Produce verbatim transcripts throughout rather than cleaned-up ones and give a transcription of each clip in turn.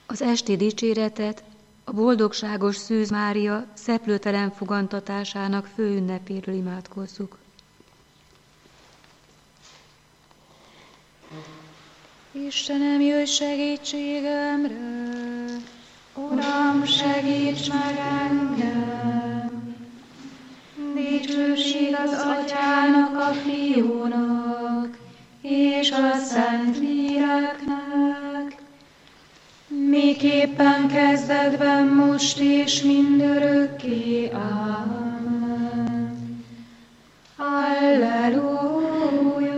Az esti dicséretet a boldogságos Szűz Mária szeplőtelen fogantatásának főünnepéről imádkozzuk. Istenem, jöjj segítségemre! Uram, segíts meg engem! Dicsőség az Atyának, a Fiúnak, és a Szent Léleknek, miképpen kezdetben, most és mindörökké. Ámen. Alleluja!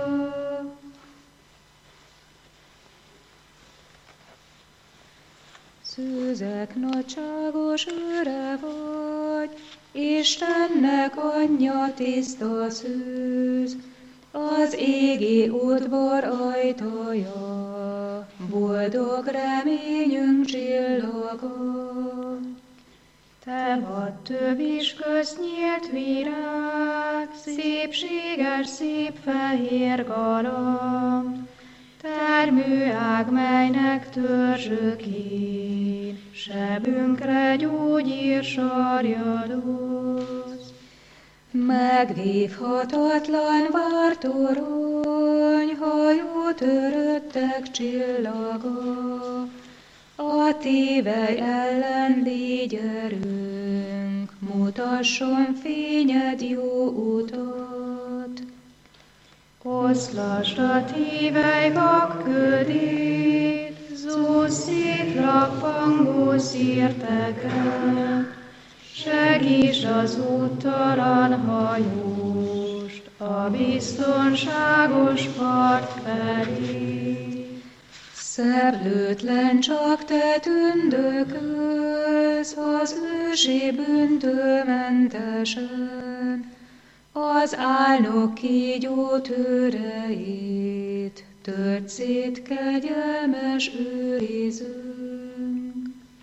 Szűzek nagyságos őre vagy, Istennek anyja tiszta szűz, az égi udvar ajtaja, boldog reményünk csillaga. Te vagy tövis köznyílt virág, szépséges, szép fehér galamb, termőág, melynek törzsökén sebünkre gyógyír sarjadoz. Megvívhatatlan vártorony, hajó töröttek csillaga, a tévely ellen légy erőnk, mutasson fényed jó utat. Oszlasd a tévely vakködét, zúzz szét lappangó szirtekre, segítsd az úttalan hajóst a biztonságos part felé. Szeplőtlen csak te tündökölsz az ősi bűntőmentesen, az álnok kígyó tőreit tört szét kegyelmes őrizőnk.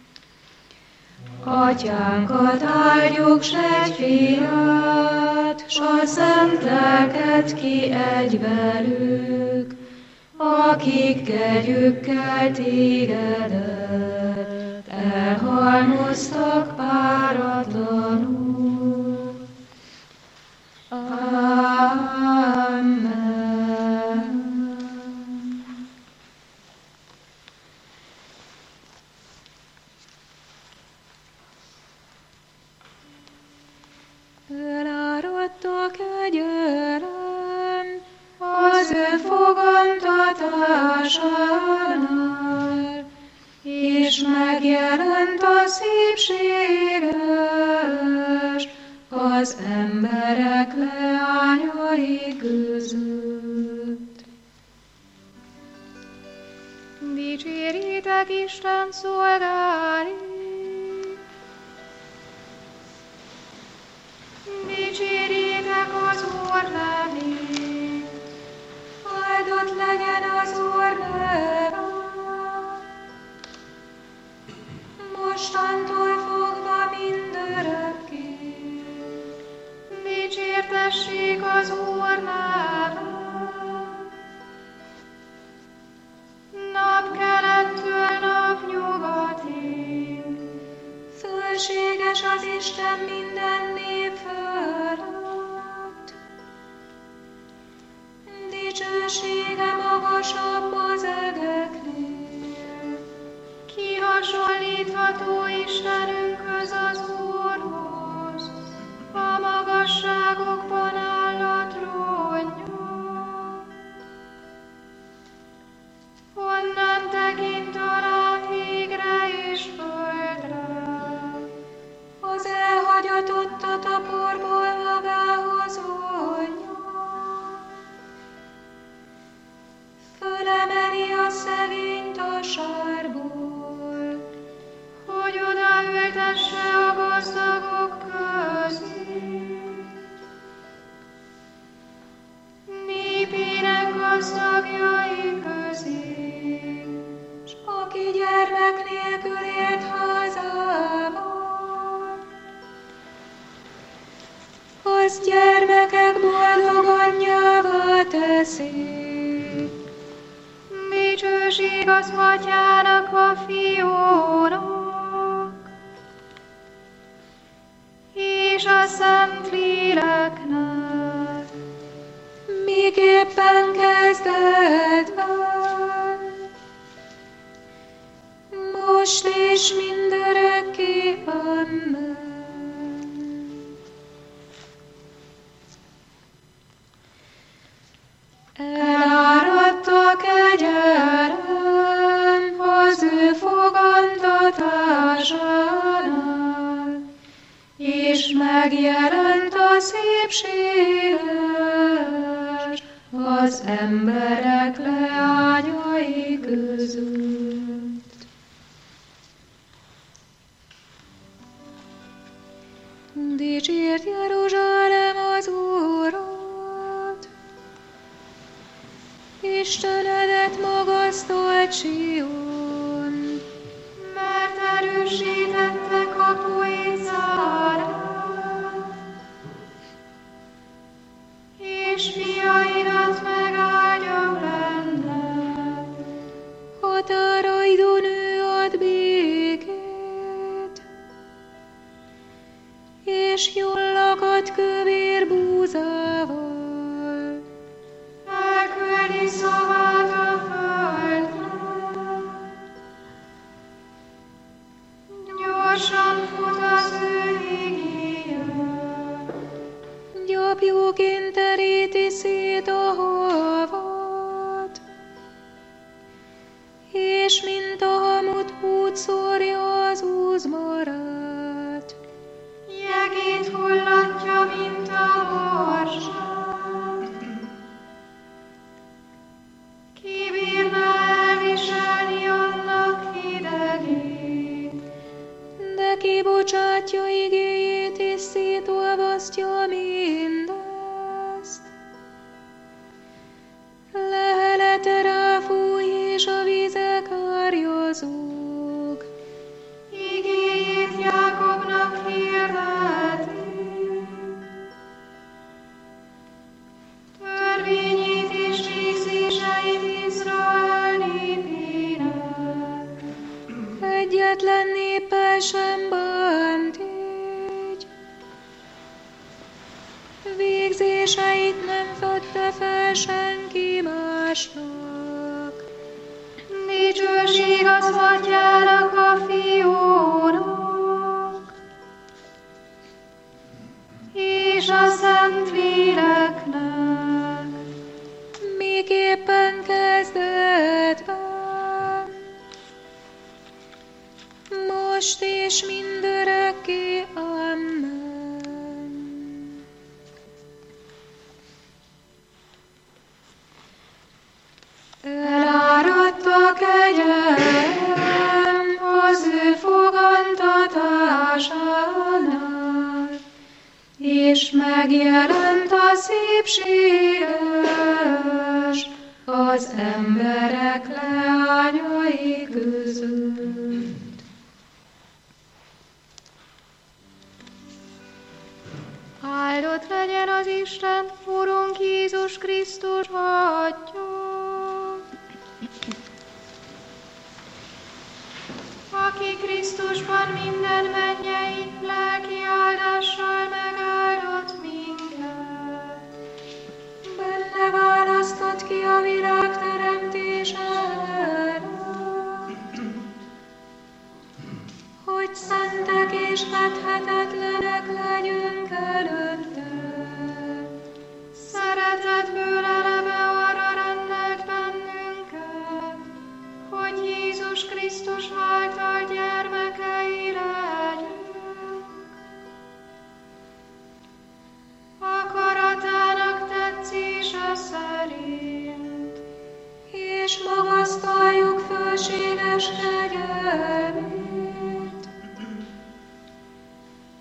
Atyánkat áldjuk, s egy fiát, s a szent lelket ki egy velük, akik kegyükkel tégedet elhalmoztak páratlanul. Amen. Eláradt a kegyelem az ő fogantatásánál, és megjelent a szépséges az emberek leányai között. Dicséritek Isten szolgáit! Dicséritek az Úr nevét! Áldott legyen az Úr neve! Mostantól fogva mindörökké. Dicsértessék az Úr neve! Napkelettől napnyugatig. Fölséges az Isten minden nép fölött. Dicsősége magasabb az egeknél. Kihasonlítható Istenünkhöz, az Úrhoz, a magasságokban áll a trónja. Honnan tekint alá égre és földre, az elhagyatottat a porból magához vonja. Fölemeli a szegényt a sárból, hogy odaültesse a gazdagok közé. Népének gazdagjai közé, s aki gyermek nélkül élt házában, az gyermekek boldog anyjává teszi. Dicsőség dicsőség az Atyának, a Fiúnak, és a Szentléleknek, miképpen kezdetben, most és mindörökké. Amen. Eláradta kegyelem az ő fogantatásánál, és megjelent a szépséges az emberek leányai között. Dicsért Jeruzsálem az Urat, Istenedet magasztalt Sion, mert erősítette kapuit zárán, és fiaidat megáldja benne. Határaidon ő ad békét, és jól lakad kövér búzával. Elküldi szavát a földre, gyorsan fut az ő igéje. Gyapjóként teríti szét a havat, és mint a hamut úgy szórja az úzmarát. Jegét hullatja, mint a harsát. Ki bírná elviselni annak hidegét? De kibocsátja igéjét, és szétolvasztja mindezt. Lehelete ráfúj, és a vizek árjazók. Igéjét Jákobnak hirdeti, törvényét és végzéseit Izrael népének. Egyetlen néppel sem bánt így, végzéseit nem fedte fel senki másnak. Dicsőség az Atyának, a Fiúnak, és a Szentléleknek, miképpen kezdetben, most és mindörökké. Amen. Eláradta kegyelem az ő fogantatásánál, és megjelent a szépséges az emberek leányai között. Áldott legyen az Isten, Urunk Jézus Krisztus Atya, aki Krisztusban minden mennyei lelki áldással megáldott minket. Benne választott ki a világ teremtése előtt, hogy szentek és fethetetlenek legyünk előtte. Szeretetből eleve arra rendelt bennünket, hogy Jézus Krisztus által gyermekei legyünk. Akaratának tetszése szerint, és magasztaljuk fölséges kegyelmét.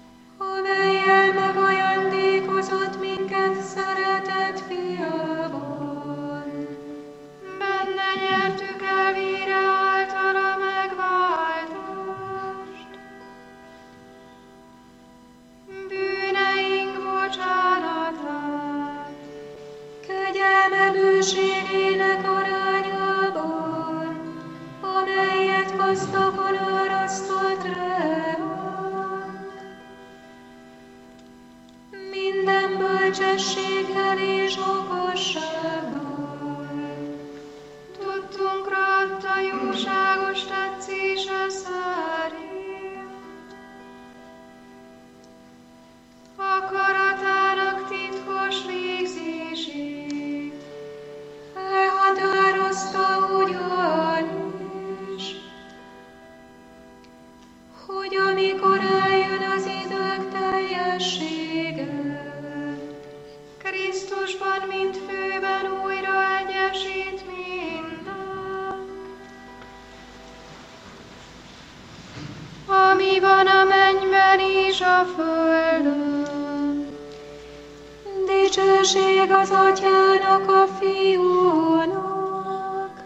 asztakon árasztott reák. Minden bölcsességgel és okossággal tudtunkra adta jóságos tetszése szerint. Akaratának titkos végzését elhatározta ugyanis, hogy amikor eljön az idők teljessége, Krisztusban, mint főben újra egyesít minden, ami van a mennyben és a földön. Dicsőség az Atyának, a Fiúnak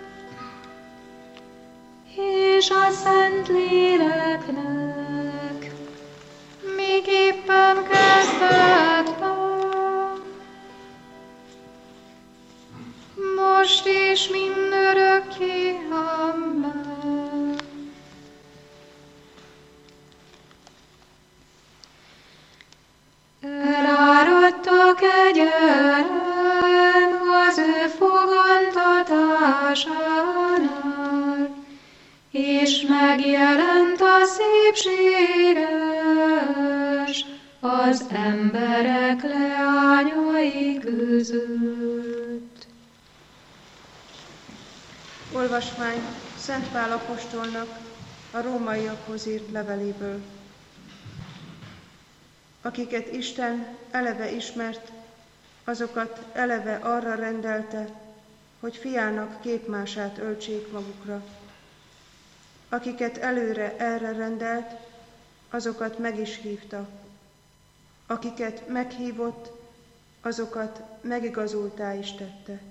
és a Szentléleknek, miképpen kezdetben, most és mindörökké. Amen. Eláradtak egyenlen az ő fogantatásánál, és megjelent a szépséges az emberek leányai között. Olvasmány Szent Pál apostolnak a rómaiakhoz írt leveléből. Akiket Isten eleve ismert, azokat eleve arra rendelte, hogy fiának képmását öltsék magukra. Akiket előre erre rendelt, azokat meg is hívta. Akiket meghívott, azokat megigazultá is tette.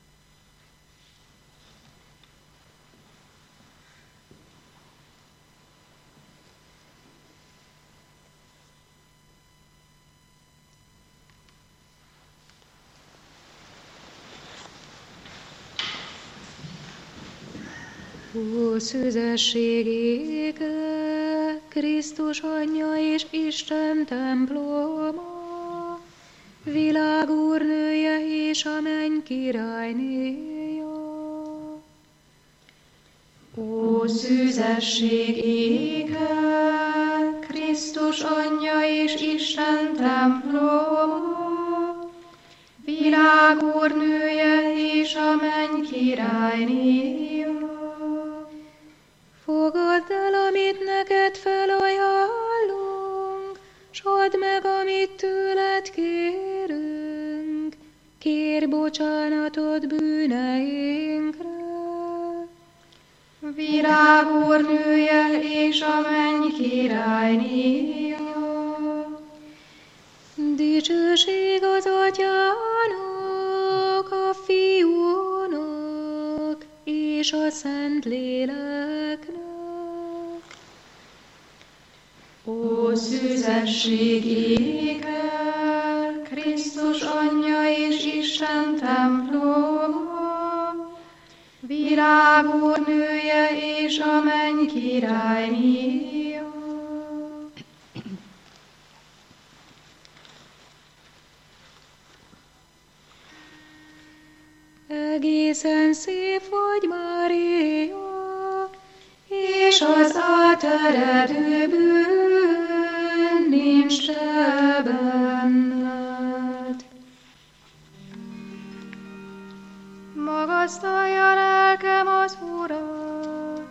Ó szüzesség ége, Krisztus anyja és Isten temploma, világ úrnője és a menny királynéja. Ó szüzesség ége, Krisztus anyja és Isten temploma, világ úrnője és a menny királynéja. Fogadd el, amit neked felajánlunk, s add meg, amit tőled kérünk. Kérj bocsánatot bűneinkre. Virág úrnője és a menny királynéja. Dicsőség az Atyának, a Fiúnak és a Szentléleknek. Ó szüzesség éger, Krisztus anyja és Isten temploma, virág úrnője és a menny királynéja. Egészen szép vagy, Mária, és az áteredő bűn nincs te benned. Magasztalja lelkem az Urat,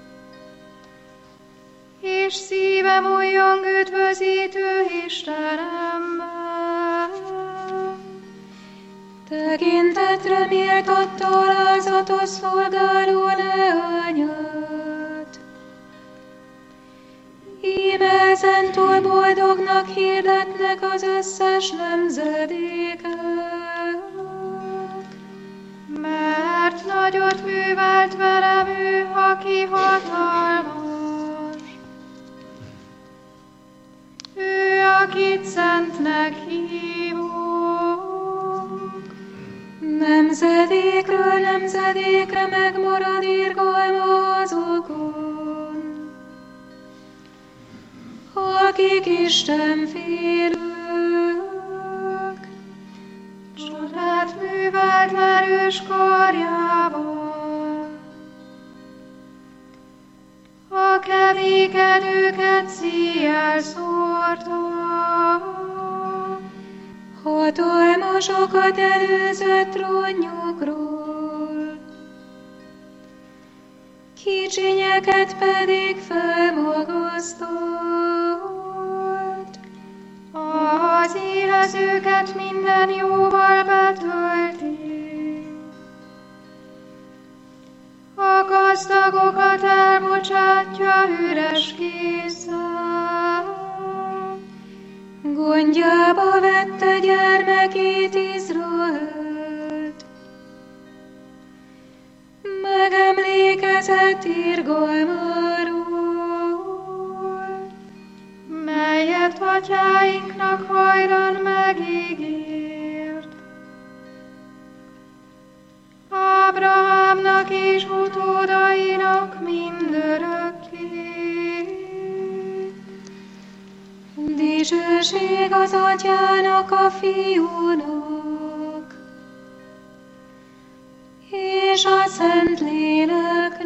és szívem újjong üdvözítő Istenemmel. Tekintetre méltatta alázatos szolgáló leányát. Íme ezentúl boldognak hirdetnek az összes nemzedékek. Mert nagyot művelt velem ő, aki hatalmas. Ő, akit szentnek hívunk. Nemzedékről nemzedékre megmarad irgalma azokon, akik Isten félők. Csodát művelt erős karjával, a kevékedőket szíjjel szórta. Hatalmasokat előzött trónjukról, kicsinyeket pedig felmagasztott. Az éhezőket minden jóval betölti, a gazdagokat elbocsátja üres kézzel. Gondjába vette gyermekét Izraelt, megemlékezett irgalmáról, melyet atyáinknak hajdan megígért. Ábrahámnak és utódainak mindörökké. Dicsőség az atyának, a fiúnak, és a Szentléleknek.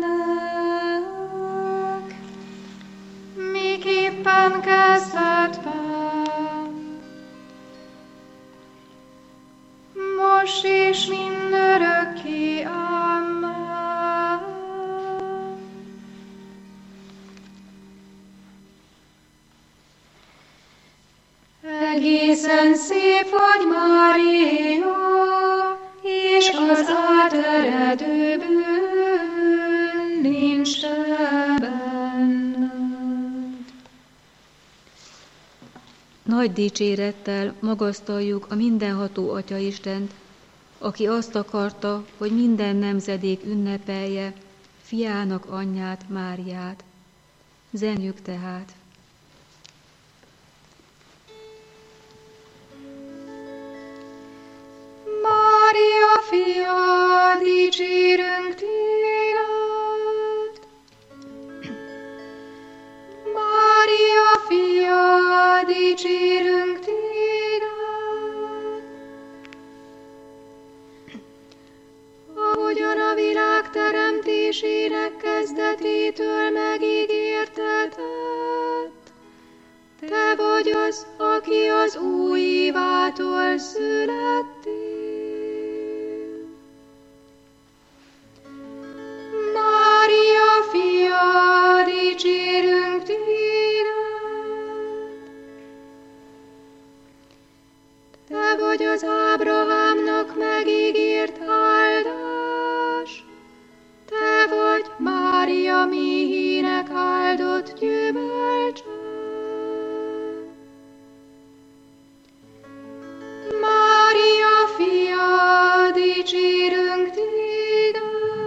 Miképpen kezdetben, most és mindörökké. Amen. Egészen szép vagy, Mária, és az áteredő bűn nincs te benned. Nagy dicsérettel magasztaljuk a mindenható Atyaistent, aki azt akarta, hogy minden nemzedék ünnepelje fiának anyját, Máriát. Zenjük tehát. Mária fia, dicsérünk téged. Mária fia, dicsérünk téged. Ahogyan a világ teremtésének kezdetétől megígértetett, te vagy az, aki az új Évától születtél. Mária fia, dicsérünk téged. Te vagy az Ábrahámnak megígért áldás, te vagy Mária méhének áldott gyümölcse. Mária fia, dicsérünk téged.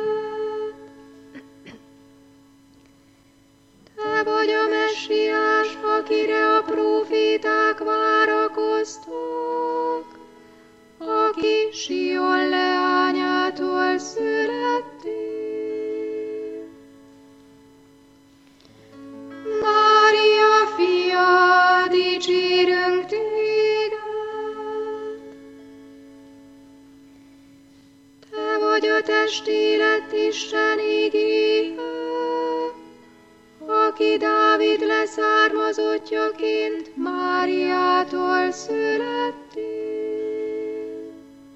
Te vagy a Messiás, akire a próféták várakoztak, aki Sion leányától születtél. Mária fia, dicsérünk téged. Te vagy a testélet Isten ígéje, aki Dávid leszármazottjaként Máriától születtél.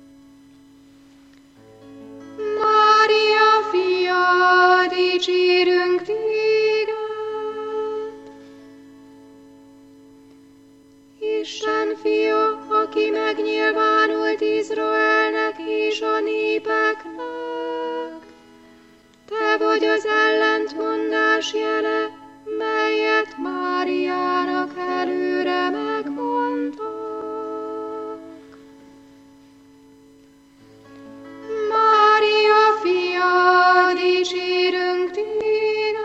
Mária fia, dicsérünk téged. Isten fia, aki megnyilvánult Izraelnek és a népeknek, te vagy az ellentmondás jele, melyet Máriának előre megmondtak. Mária fia, dicsérünk téged.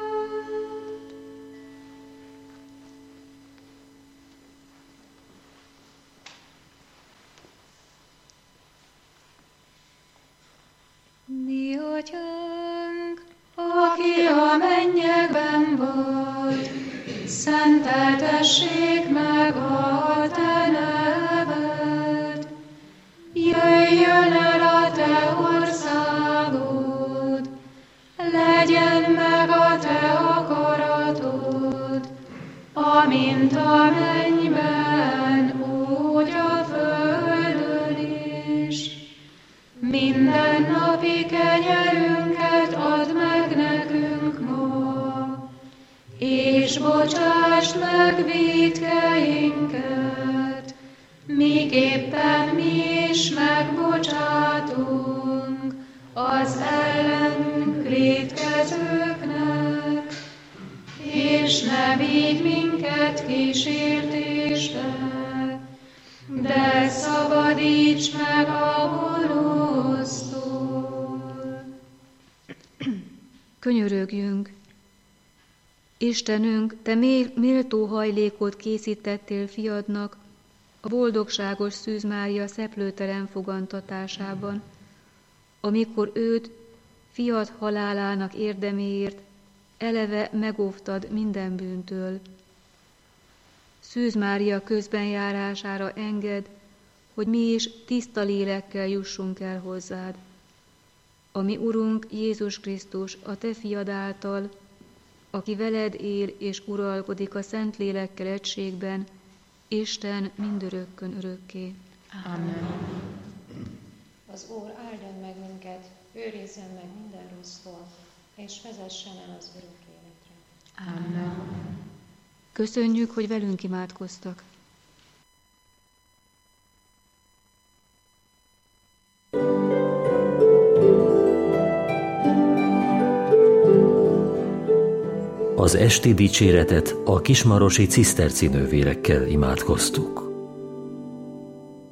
Mi atyánk, aki a mennyekben vagy, szenteltessék meg a te neved. Jöjjön el a te országod, legyen meg a te akaratod, amint a mennyben, úgy a földön is. Mindennapi kenyerünket add meg nekünk ma, és bocsásd meg vétkeinket, miképpen mi is megbocsátunk az ellenünk vétkezőknek, és ne vigy minket kísértésbe, de szabadíts meg a gonosztól. Könyörögjünk! Istenünk, te méltó hajlékot készítettél fiadnak a boldogságos Szűz Mária szeplőtelen fogantatásában, amikor őt fiad halálának érdeméért eleve megóvtad minden bűntől. Szűz Mária közbenjárására engedd, hogy mi is tiszta lélekkel jussunk el hozzád. A mi Urunk Jézus Krisztus, a te fiad által, aki veled él és uralkodik a Szentlélekkel egységben, Isten mindörökkön örökké. Amen. Az Úr áldjon meg minket, őrizzen meg minden rossztól, és vezessen el az örök életre. Amen. Köszönjük, hogy velünk imádkoztak. Az esti dicséretet a kismarosi ciszterci nővérekkel imádkoztuk.